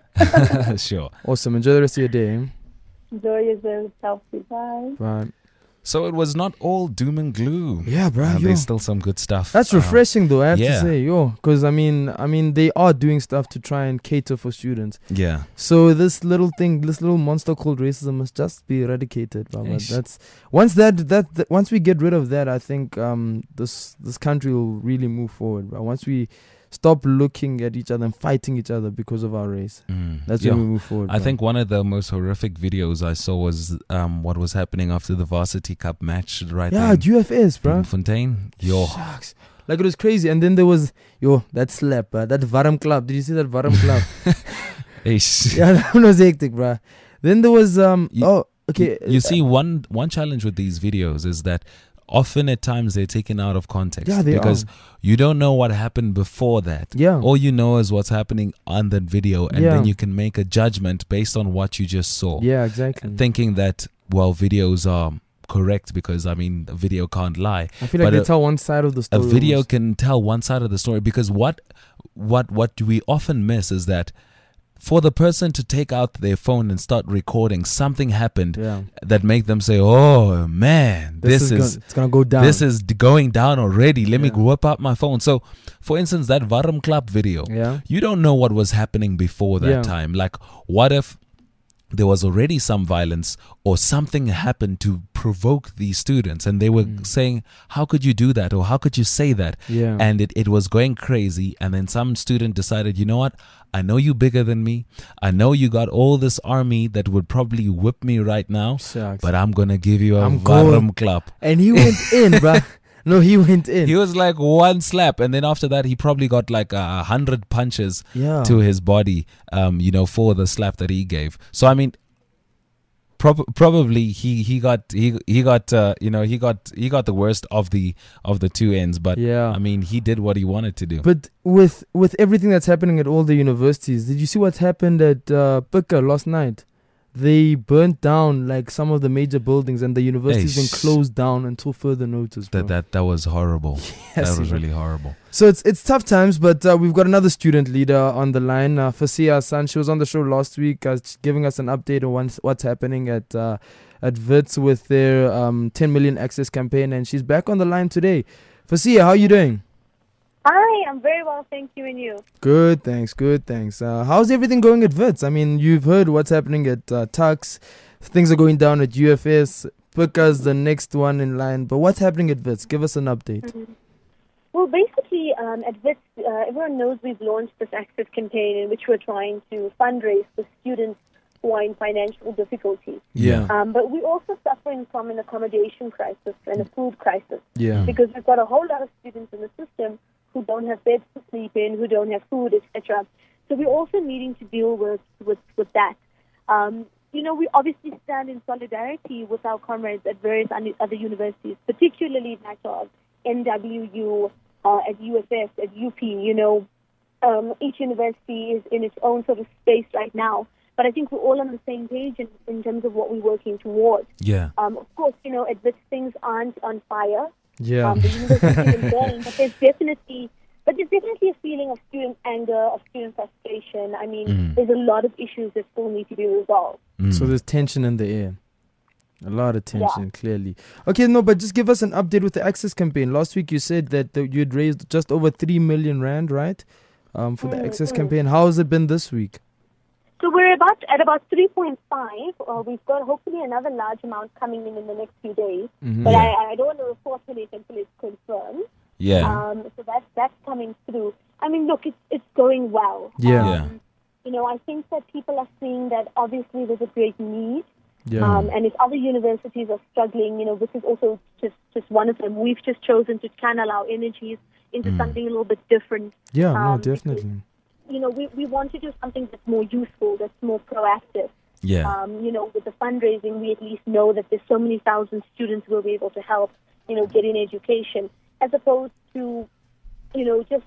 know. Sure. Awesome. Enjoy the rest of your day. eh? Enjoy yourself. Bye. Bye. So it was not all doom and gloom. Yeah, bro. Uh, yo. there's still some good stuff. That's Uh, refreshing, though. I have yeah. to say, yo, because I mean, I mean, they are doing stuff to try and cater for students. yeah. So this little thing, this little monster called racism, must just be eradicated. Baba. Ish. That's once that, that that once we get rid of that, I think um this this country will really move forward. Bro. Once we stop looking at each other and fighting each other because of our race, Mm. that's Yeah. when we move forward. I bro. think one of the most horrific videos I saw was um, what was happening after the Varsity Cup match right yeah, there in U F S, bro. Fontaine. Yo, Shucks. Like it was crazy, and then there was yo that slap, uh, that Varam club. Did you see that Varam club? Ish. Yeah, that one was hectic, bro. Then there was um You- oh okay You uh, see, one one challenge with these videos is that often at times they're taken out of context. Yeah, they because are. you don't know what happened before that. Yeah. All you know is what's happening on that video, and Yeah. then you can make a judgment based on what you just saw. Yeah, exactly. Thinking that, well, videos are correct because, I mean, a video can't lie. I feel like But they a- tell one side of the A story. video almost. can tell one side of the story, because what what what we often miss is that for the person to take out their phone and start recording, something happened Yeah. that make them say, "Oh man, this, This, is, is gonna, it's gonna go down. this is d- going down already. Let me Yeah. whip out my phone." So, for instance, that Varam Club video, Yeah. you don't know what was happening before that Yeah. time. Like, what if there was already some violence or something happened to provoke these students, and they were Mm. saying, "How could you do that?" or "How could you say that?" Yeah. And it, it was going crazy, and then some student decided, you know what, I know you bigger than me, I know you got all this army that would probably whip me right now, Shucks. but I'm gonna give you a I'm Varam going- clap. And he went in, bruh. No, he went in. He was like one slap, and then after that he probably got like a hundred punches Yeah. to his body, um, you know, for the slap that he gave. So I mean, prob- probably he he got he he got uh, you know he got he got the worst of the of the two ends. But Yeah. I mean, he did what he wanted to do. But with with everything that's happening at all the universities, did you see what happened at uh, Pika last night? They burnt down like some of the major buildings, and the university's been Eish. closed down until further notice. Bro. That that that was horrible. Yes, that was bro. really horrible. So it's it's tough times, but uh, we've got another student leader on the line, uh, Fasia Hassan. She was on the show last week, uh, giving us an update on what's, what's happening at uh, at Wits with their um, ten million access campaign, and she's back on the line today. Fasia, how are you doing? Hi, I'm very well, thank you, and you? Good, thanks. Good, thanks. Uh, how's everything going at Wits? I mean, you've heard what's happening at uh, Tux. Things are going down at U F S. Pika's the next one in line. But what's happening at Wits? Give us an update. Mm-hmm. Well, basically, um, at WITS, uh, everyone knows we've launched this Access campaign in which we're trying to fundraise for students who are in financial difficulty. Yeah. Um, but we're also suffering from an accommodation crisis and a food crisis Yeah. because we've got a whole lot of students in the system who don't have beds to sleep in, who don't have food, et cetera. So we're also needing to deal with, with, with that. Um, you know, we obviously stand in solidarity with our comrades at various other universities, particularly that of N W U, uh, at U S S, at U P. You know, um, each university is in its own sort of space right now. But I think we're all on the same page in, in terms of what we're working towards. Yeah. Um, of course, you know, at this things aren't on fire. Yeah. Um, the university is burning, but there's definitely, but there's definitely a feeling of student anger, of student frustration. I mean, Mm. there's a lot of issues that still need to be resolved. Mm. So there's tension in the air. A lot of tension, clearly. Okay, no, but just give us an update with the Access campaign. Last week you said that the, you'd raised just over three million rand, right? Um, for the Mm, Access mm. campaign. How has it been this week? So we're about at about three point five. Uh, we've got hopefully another large amount coming in in the next few days. Mhm. But Yeah. I, I don't want to report on it until it's confirmed. Yeah. Um, so that's that's coming through. I mean, look, it's it's going well. Yeah. Yeah. Um, you know, I think that people are seeing that obviously there's a great need. Yeah. Um, and if other universities are struggling, you know, this is also just, just one of them. We've just chosen to channel our energies into Mm. something a little bit different. yeah, no, um, definitely. You know, we, we want to do something that's more useful, that's more proactive. Yeah. Um, you know, with the fundraising, we at least know that there's so many thousand students we'll be able to help, you know, get in education, as opposed to, you know, just,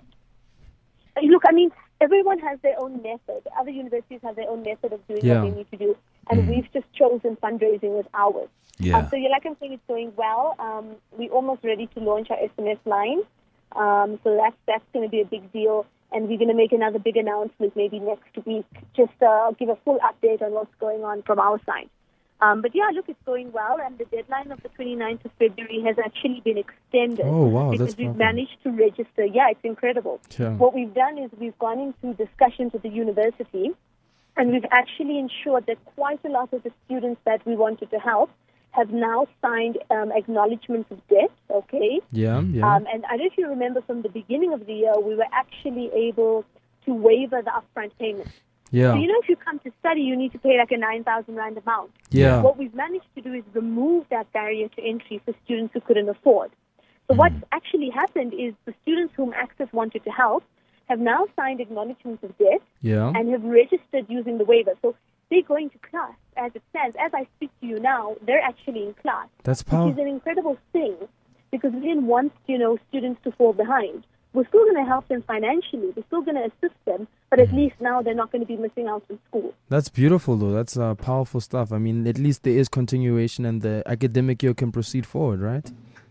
look, I mean, everyone has their own method. Other universities have their own method of doing Yeah. what they need to do. And Mhm. we've just chosen fundraising with ours. Yeah. Um, so, yeah, like I'm saying, it's going well. Um, we're almost ready to launch our S M S line. Um, so that's, that's going to be a big deal. And we're going to make another big announcement maybe next week, just uh, give a full update on what's going on from our side. Um, but, yeah, look, it's going well. And the deadline of the twenty-ninth of February has actually been extended. Oh, wow, Because that's we've lovely. managed to register. Yeah, it's incredible. Yeah. What we've done is we've gone into discussions with the university, and we've actually ensured that quite a lot of the students that we wanted to help have now signed um, acknowledgements of debt, okay? Yeah, yeah. Um, and I don't know if you remember from the beginning of the year, we were actually able to waiver the upfront payment. yeah. So, you know, if you come to study, you need to pay like a nine thousand rand amount. yeah. What we've managed to do is remove that barrier to entry for students who couldn't afford. So what's actually happened is the students whom Access wanted to help have now signed acknowledgements of debt Yeah. and have registered using the waiver. So they're going to class, as it stands. As I speak to you now, they're actually in class, That's which powerful. is an incredible thing. because we didn't want, you know, students to fall behind. We're still going to help them financially. We're still going to assist them, but at least now they're not going to be missing out on school. That's beautiful, though. That's uh, powerful stuff. I mean, at least there is continuation and the academic year can proceed forward, right?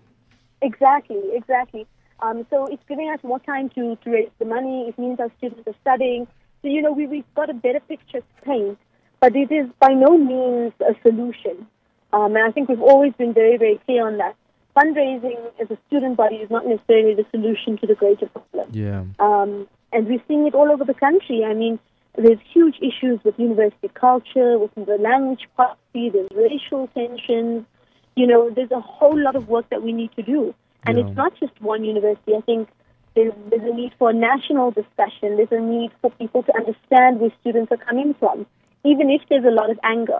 Exactly, exactly. Um, so it's giving us more time to, to raise the money. It means our students are studying. So, you know, we, we've got a better picture to paint, but it is by no means a solution. Um, and I think we've always been very, very clear on that. Fundraising as a student body is not necessarily the solution to the greater problem. Yeah. Um, and we're seeing it all over the country. I mean, there's huge issues with university culture, with the language policy, there's racial tensions. You know, there's a whole lot of work that we need to do. And Yeah. it's not just one university. I think there's, there's a need for a national discussion. There's a need for people to understand where students are coming from, even if there's a lot of anger.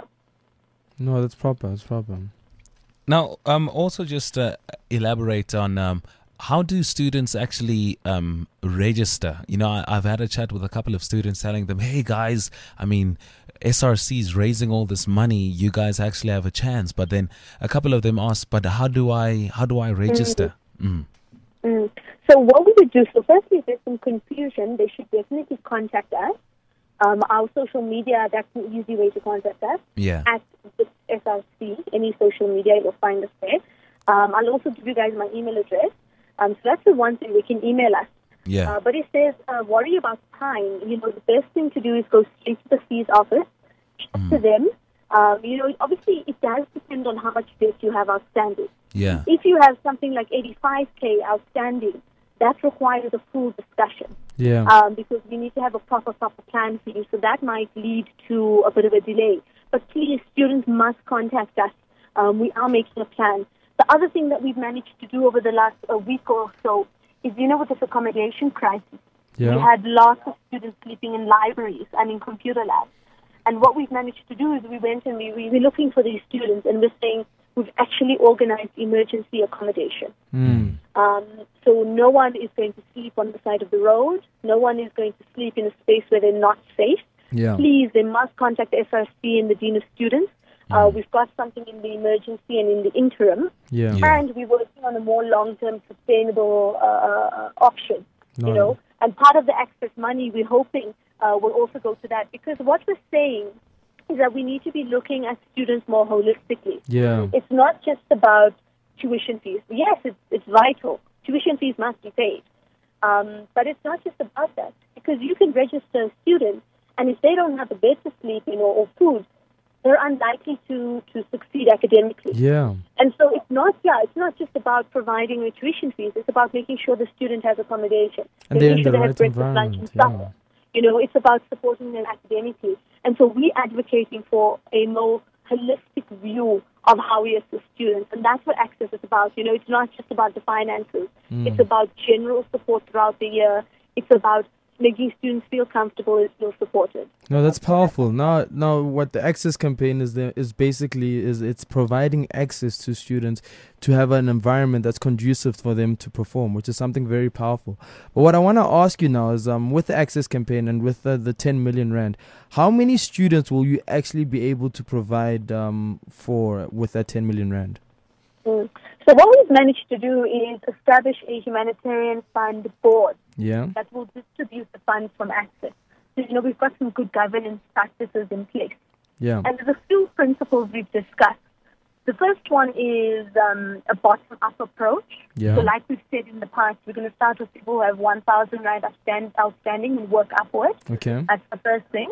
No, that's proper. That's proper. Now, um, also just uh, elaborate on um, how do students actually um, register? You know, I, I've had a chat with a couple of students telling them, hey, guys, I mean, S R C is raising all this money. You guys actually have a chance. But then a couple of them asked, but how do I how do I register? Mm. Mm. So what we would do, so firstly, if there's some confusion, they should definitely contact us. Um, our social media, that's an easy way to contact us. Yeah. At the S R C, any social media, you'll find us there. Um, I'll also give you guys my email address. Um, so that's the one thing, they can email us. Yeah. Uh, but if there's a worry about time, you know, the best thing to do is go straight to the fees office, chat Mm. to them. Um, you know, obviously it does depend on how much debt you have outstanding. Yeah. If you have something like eighty-five K outstanding, that requires a full discussion. Yeah. Um, because we need to have a proper, proper plan for you. So that might lead to a bit of a delay. But please, students must contact us. Um, we are making a plan. The other thing that we've managed to do over the last a week or so is, you know, with this accommodation crisis, Yeah. we had lots of students sleeping in libraries and in computer labs. And what we've managed to do is we went and we, we were looking for these students, and we're saying we've actually organized emergency accommodation. Mm. Um, so no one is going to sleep on the side of the road. No one is going to sleep in a space where they're not safe. Yeah. Please, they must contact S R C and the Dean of Students. Uh, we've got something in the emergency and in the interim. Yeah. Yeah. And we're working on a more long-term sustainable uh, option, No. you know. And part of the access money, we're hoping, uh, will also go to that. Because what we're saying is that we need to be looking at students more holistically. Yeah. It's not just about tuition fees. Yes, it's, it's vital. Tuition fees must be paid. Um, but it's not just about that. Because you can register a student, and if they don't have a bed to sleep in or, or food, they're unlikely to, to succeed academically. Yeah. And so it's not, yeah, it's not just about providing the tuition fees. It's about making sure the student has accommodation. And they're making in sure the they have right breakfast, lunch, and environment, supper. yeah. You know, it's about supporting them academically. And so we're advocating for a more holistic view of how we assist students. And that's what Access is about. You know, it's not just about the finances. Mm. It's about general support throughout the year. It's about making students feel comfortable and feel supported. No, that's powerful. Now, now, what the Access campaign is there is basically is it's providing access to students to have an environment that's conducive for them to perform, which is something very powerful. But what I want to ask you now is, um, with the Access campaign and with the, the ten million rand, how many students will you actually be able to provide um for with that ten million rand? Mm. So what we've managed to do is establish a humanitarian fund board Yeah. that will distribute the funds from Access. So, you know, we've got some good governance practices in place. Yeah. And there's a few principles we've discussed. The first one is um, a bottom-up approach. Yeah. So like we've said in the past, we're going to start with people who have one thousand rand outstand- outstanding and work upwards. Okay. That's the first thing.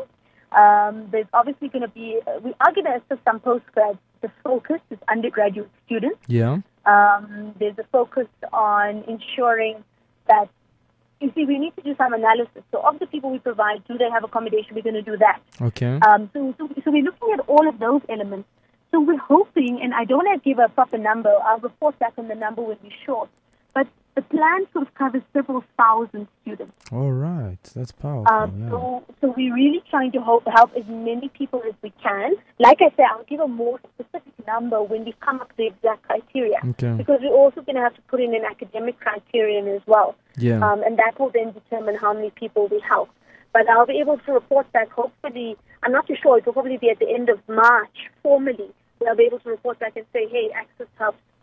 Um, there's obviously going to be, uh, we are going to assist some postgrads. The focus is undergraduate students. Yeah. Um, there's a focus on ensuring that, you see, we need to do some analysis. So of the people we provide, do they have accommodation? We're going to do that. Okay. Um, so, so, so we're looking at all of those elements. So we're hoping, and I don't want to give a proper number, I'll report back on the number when we're short, but the plan sort of covers several thousand students. All right. That's powerful. Um, yeah. so, so we're really trying to help, help as many people as we can. Like I said, I'll give a more specific number when we come up with the exact criteria. Okay. Because we're also going to have to put in an academic criterion as well. Yeah. Um, and that will then determine how many people we help. But I'll be able to report back, hopefully, I'm not too sure, it will probably be at the end of March, formally. I'll be able to report back and say, hey, Access helped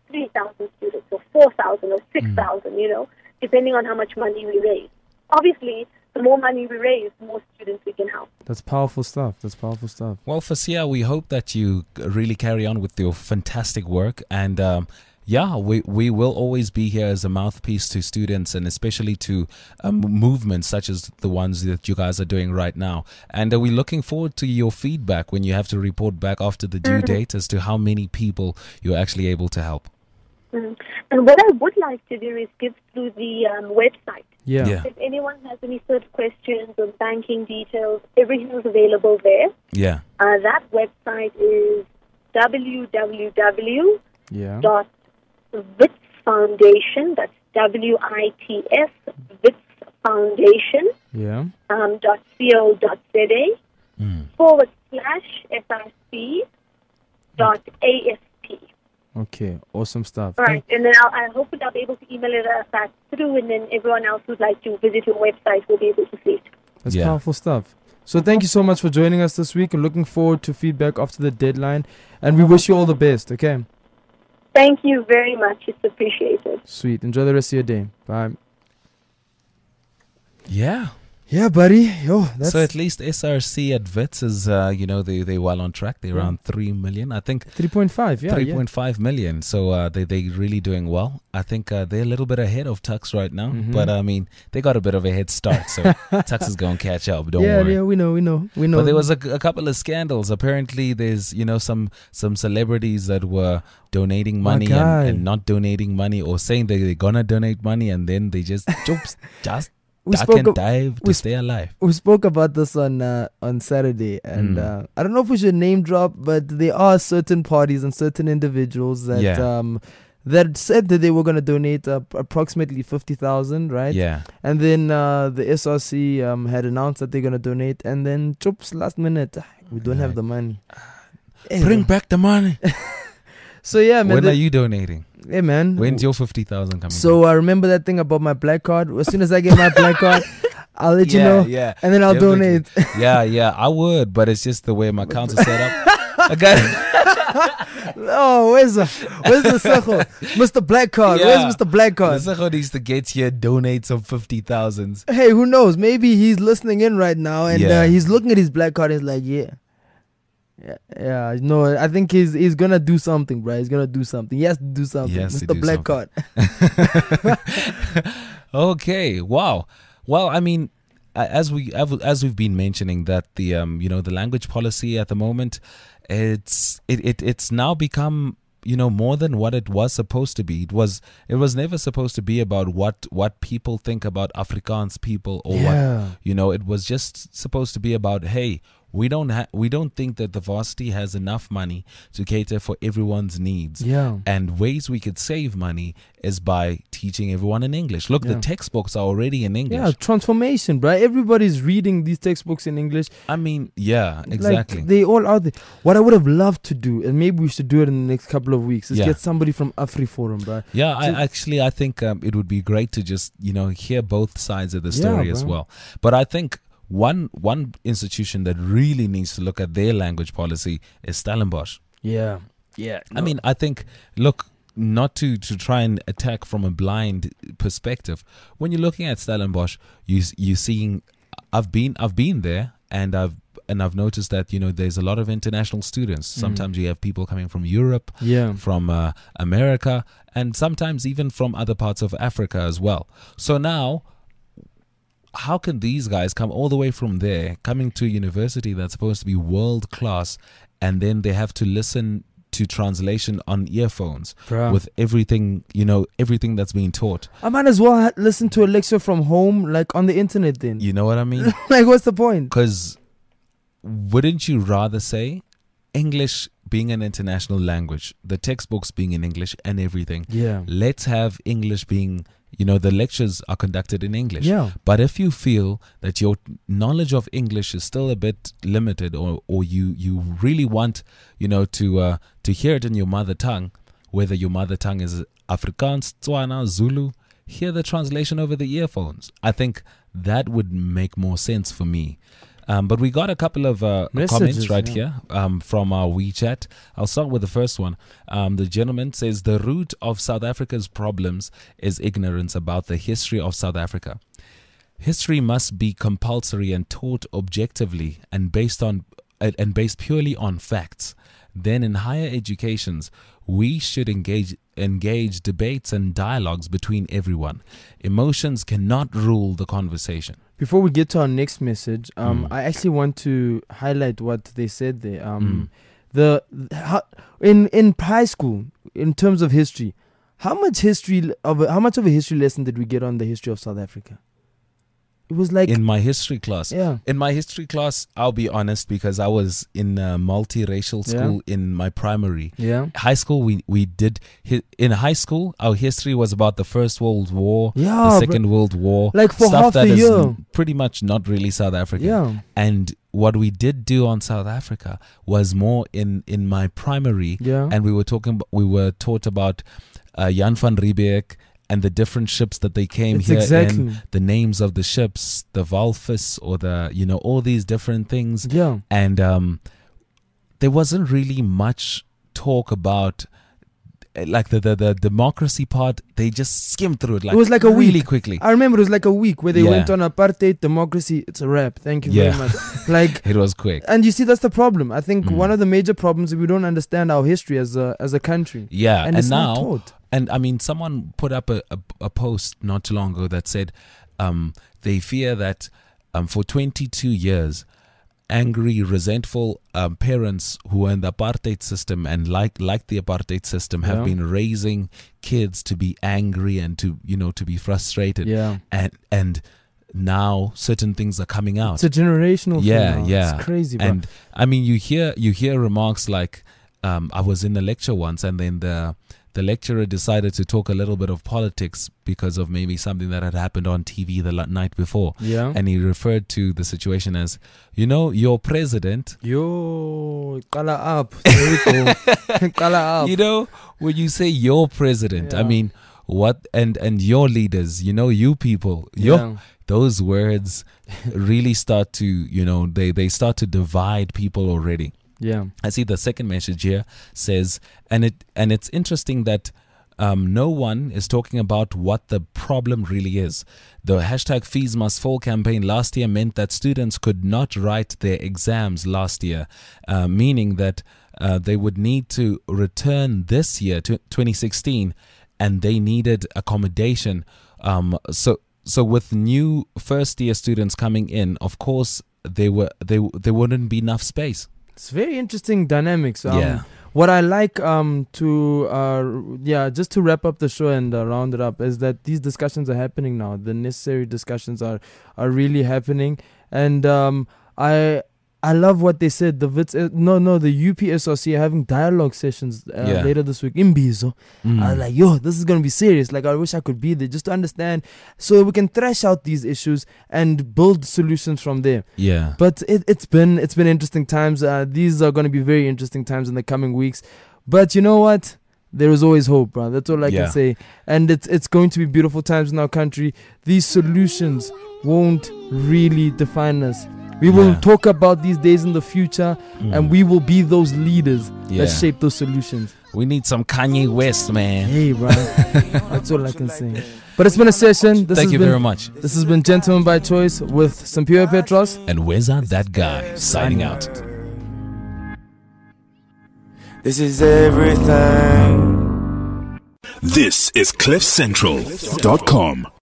three thousand students or four thousand or six thousand, mm. you know, depending on how much money we raise. Obviously, the more money we raise, the more students we can help. That's powerful stuff. That's powerful stuff. Well, Fasia, we hope that you really carry on with your fantastic work. And um, yeah, we, we will always be here as a mouthpiece to students and especially to um, movements such as the ones that you guys are doing right now. And uh, we're looking forward to your feedback when you have to report back after the due mm-hmm. date as to how many people you're actually able to help. Mm. And what I would like to do is give through the um, website. Yeah. yeah. If anyone has any sort of questions or banking details, everything is available there. Yeah. Uh, that website is w w w yeah. dot wits foundation. That's W I T S wits foundation. Yeah. Um, dot co dot za mm. forward slash S R C dot A S P. Okay, awesome stuff. All right, and then I'll, I hope that I'll be able to email it uh, back through, and then everyone else who'd like to visit your website will be able to see it. That's yeah. powerful stuff. So thank you so much for joining us this week, and looking forward to feedback after the deadline. And we wish you all the best, okay? Thank you very much. It's appreciated. Sweet. Enjoy the rest of your day. Bye. Yeah. Yeah, buddy. Yo, that's so at least S R C at Wits is, uh, you know, they they're well on track. They're yeah. around three million, I think. three point five, yeah. three point five yeah. million. So uh, they they really doing well. I think uh, they're a little bit ahead of Tux right now, mm-hmm. but I mean they got a bit of a head start. So Tux is going to catch up. Don't yeah, worry. Yeah, we know, we know, we know. But there was a, a couple of scandals. Apparently, there's you know some some celebrities that were donating money and, and not donating money, or saying that they're gonna donate money and then they just jumps just. We duck spoke and ab- dive to we stay alive. We spoke about this on uh, on Saturday, and Mm. uh, I don't know if we should name drop, but there are certain parties and certain individuals that Yeah. um that said that they were going to donate uh, approximately fifty thousand, right? Yeah. And then uh, the S R C um had announced that they're going to donate, and then chops last minute, "Ah, we don't have Right. the money. Bring back the money. So yeah, man. When the- are you donating? Hey man. When's your fifty thousand coming? So I uh, remember that thing about my black card. As soon as I get my black card, I'll let you yeah, know, yeah, and then I'll definitely. donate. yeah, yeah, I would, but it's just the way my accounts are set up. I got Oh, where's the where's the circle, Mister Black Card? Yeah. Where's Mister Black Card? The Secho needs to get here, donate some fifty thousands. Hey, who knows? Maybe he's listening in right now, and Yeah. uh, he's looking at his black card and he's like, yeah. Yeah, yeah, no, I think he's he's gonna do something, bro. He's gonna do something. He has to do something. He has to Mister do Black something. Card. Okay, wow. Well, I mean, a- as we av- as we've been mentioning that the um you know the language policy at the moment, it's it, it it's now become you know more than what it was supposed to be. It was it was never supposed to be about what what people think about Afrikaans people or Yeah. what you know. It was just supposed to be about, hey, we don't ha- we don't think that the varsity has enough money to cater for everyone's needs. Yeah. And ways we could save money is by teaching everyone in English. Look, Yeah. the textbooks are already in English. Yeah, transformation, bro. Everybody's reading these textbooks in English. I mean, yeah, exactly. Like, they all out there. What I would have loved to do, and maybe we should do it in the next couple of weeks, is Yeah. get somebody from AfriForum, bro. yeah, I to- actually I think um, it would be great to just you know hear both sides of the Yeah, story as bro. well. But I think one one institution that really needs to look at their language policy is Stellenbosch. Yeah. Yeah. I mean, I think, look, not to, to try and attack from a blind perspective. When you're looking at Stellenbosch, you you seeing, I've been I've been there, and I've and I've noticed that you know there's a lot of international students. Sometimes you have people coming from Europe, Yeah. from uh, America, and sometimes even from other parts of Africa as well. So now, how can these guys come all the way from there, coming to a university that's supposed to be world class, and then they have to listen to translation on earphones Bruh. with everything, you know, everything that's being taught? I might as well ha- listen to a lecture from home, like on the internet then. You know what I mean? Like, what's the point? Because wouldn't you rather say English being an international language, the textbooks being in English and everything, Yeah. let's have English being, you know, the lectures are conducted in English. Yeah. But if you feel that your knowledge of English is still a bit limited, or, or you, you really want, you know, to uh, to hear it in your mother tongue, whether your mother tongue is Afrikaans, Tswana, Zulu, hear the translation over the earphones. I think that would make more sense for me. Um, but we got a couple of uh, Messages, comments right yeah. here um, from our WeChat. I'll start with the first one. Um, the gentleman says the root of South Africa's problems is ignorance about the history of South Africa. History must be compulsory and taught objectively and based on uh, and based purely on facts. Then in higher educations, we should engage engage debates and dialogues between everyone. Emotions cannot rule the conversation. Before we get to our next message, um, Mm. I actually want to highlight what they said there. Um, the how, in in high school, in terms of history, how much history of a, how much of a history lesson did we get on the history of South Africa? It was like In my history class, yeah, in my history class, I'll be honest, because I was in a multiracial school in my primary. yeah, High school, we we did hi- in high school. Our history was about the First World War, yeah, the bro. Second World War, Like for stuff half that the is year. n- pretty much not really South African. Yeah, And what we did do on South Africa was more in in my primary, yeah, and we were talking. ab- We were taught about uh, Jan van Riebeeck and the different ships that they came It's here exactly. in, the names of the ships, the Walvis, or the you know all these different things. yeah. And um, there wasn't really much talk about uh, like the, the the democracy part. They just skimmed through it like It was like a really week. quickly. I remember it was like a week where they Yeah. went on apartheid, democracy. It's a wrap. Thank you Yeah. very much. Like, It was quick. and you see, that's the problem. I think Mm. one of the major problems is we don't understand our history as a as a country, Yeah, and, and, it's now not taught. And I mean, someone put up a, a, a post not too long ago that said um, they fear that um, for twenty-two years, angry, resentful um, parents who are in the apartheid system and like like the apartheid system have Yeah. been raising kids to be angry and to you know to be frustrated. Yeah, And and now certain things are coming out. it's a generational Yeah, thing now. yeah. It's crazy, bro. And I mean, you hear you hear remarks like, um, "I was in a lecture once, and then the the lecturer decided to talk a little bit of politics because of maybe something that had happened on T V the la- night before, yeah. and he referred to the situation as, you know, your president. Yo, qala up. There we go. Qala up. You know, when you say your president, I Yeah. mean, what and and your leaders, you know, you people, your Yeah. those words really start to, you know, they they start to divide people already. Yeah. I see the second message here says, and it and it's interesting that um, no one is talking about what the problem really is. The hashtag Fees Must Fall campaign last year meant that students could not write their exams last year, uh, meaning that uh, they would need to return this year to twenty sixteen, and they needed accommodation. Um, so so with new first year students coming in, of course they were they there wouldn't be enough space. It's very interesting dynamics. Um, Yeah. What I like um to uh yeah just to wrap up the show and uh, round it up is that these discussions are happening now. The necessary discussions are are really happening, and um I I love what they said. The Wits uh, no no the U P S R C are having dialogue sessions uh, Yeah. later this week in Bizo. Mm. I was like, yo, this is gonna be serious. Like, I wish I could be there just to understand, so that we can thrash out these issues and build solutions from there. Yeah. But it, it's been it's been interesting times. Uh, these are going to be very interesting times in the coming weeks. But you know what? There is always hope, bro. That's all I Yeah. can say. And it's it's going to be beautiful times in our country. These solutions won't really define us. We will Yeah. talk about these days in the future, Mm. and we will be those leaders Yeah. that shape those solutions. We need some Kanye West, man. Hey, bro. That's all I can say. But it's been a session. This Thank has you been, very much. This has been Gentleman by Choice with Sampiwa Petros. And where's our that guy signing out? This is everything. This is cliff central dot com.